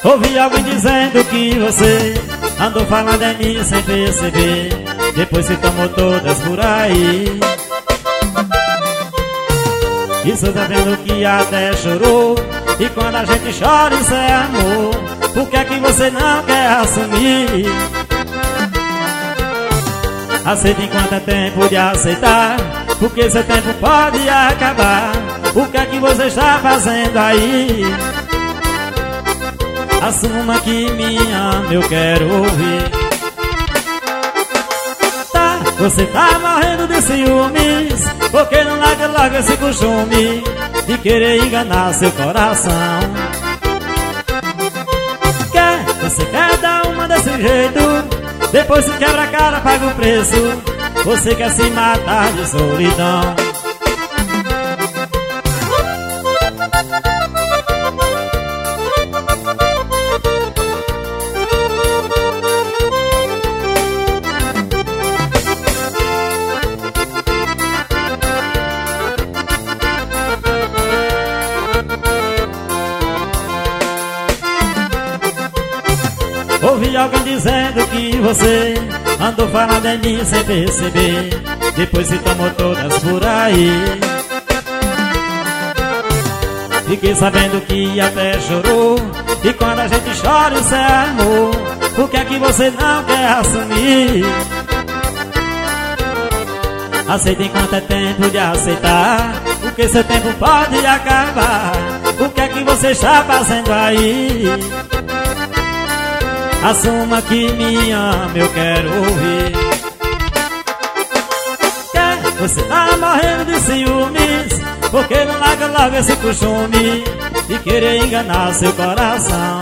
Ouvi alguém dizendo que você andou falando em mim sem perceber, depois se tomou todas por aí. Isso tá vendo que até chorou, e quando a gente chora isso é amor. Por que é que você não quer assumir? Aceita enquanto é tempo de aceitar, porque seu tempo pode acabar. O que é que você está fazendo aí? Assuma que me ama, eu quero ouvir. Tá, você tá morrendo de ciúmes, porque não larga logo esse costume de querer enganar seu coração. Você quer dar uma desse jeito, depois se quebra a cara, paga o preço. Você quer se matar de solidão. Ouvi alguém dizendo que você andou falando em mim sem perceber, depois se tomou todas por aí. Fiquei sabendo que até chorou, e quando a gente chora isso é amor. Por que é que você não quer assumir? Aceita enquanto é tempo de aceitar, porque seu tempo pode acabar. O que é que você está fazendo aí? Assuma que me ama, eu quero ouvir. Você tá morrendo de ciúmes, porque não larga logo esse costume de querer enganar seu coração.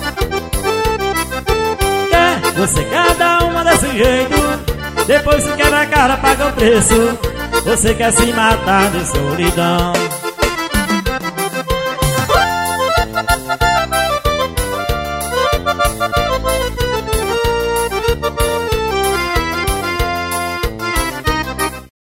Você quer dar uma desse jeito, depois se quebra a cara, paga o preço. Você quer se matar de solidão.